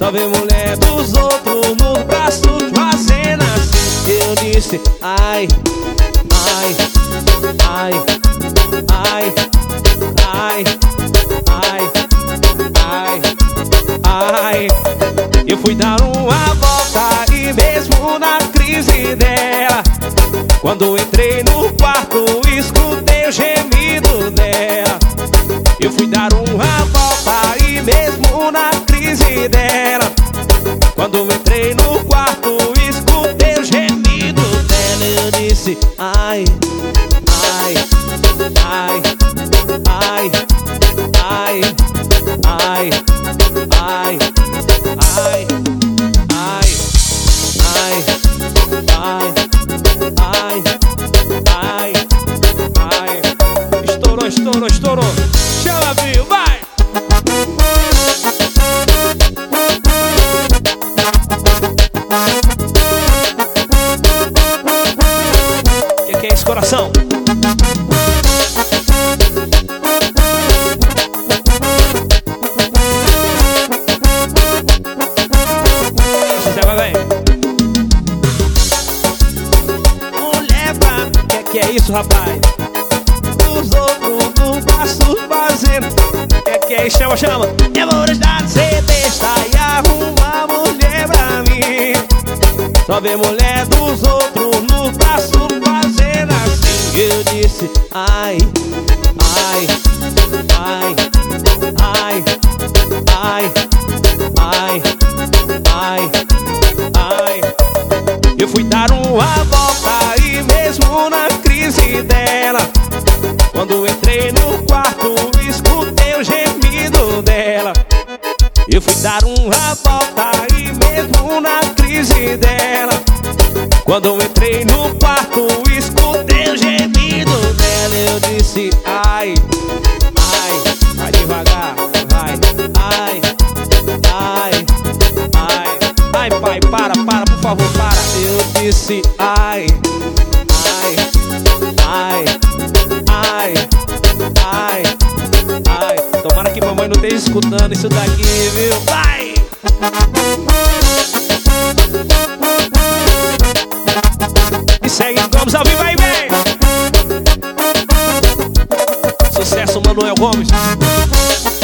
Só vê mulher dos outros no braço fazendo assim. Eu disse ai, ai, ai, ai, ai, ai, ai, ai. Eu fui dar uma volta e mesmo na crise dela, quando entrei no quarto escutei o gemido dela. Eu fui dar uma volta e mesmo na crise dela, quando entrei no quarto escutei o gemido dela. Eu disse ai, ai, ai, ai, ai, ai, ai, ai, ai, ai, ai, ai, ai, ai. Estourou, estourou, estourou. Chama, viu, vai! Que é esse coração? José, vai, vem. Mulher pra... Que é isso, rapaz? Os outros no braço fazendo. Que é isso? Chama, chama. Eu vou deixar de ser besta e arrumar mulher pra mim. Só ver mulher dos outros no braço fazendo assim. Eu disse ai, ai, ai, ai, ai, ai, ai, ai. Eu fui dar uma volta e mesmo na crise dela, quando entrei no quarto escutei o gemido dela. Eu fui dar uma volta e mesmo na crise dela, quando entrei no quarto escutei o gemido dela. Eu disse ai, ai, vai devagar, vai, ai, ai, ai, ai, pai, para, por favor, para. Eu disse ai, ai, ai, ai, ai, ai. Tomara que mamãe não esteja escutando isso daqui, viu? Vai! E segue Gomes ao vivo aí, vem! Sucesso, Manuel Gomes.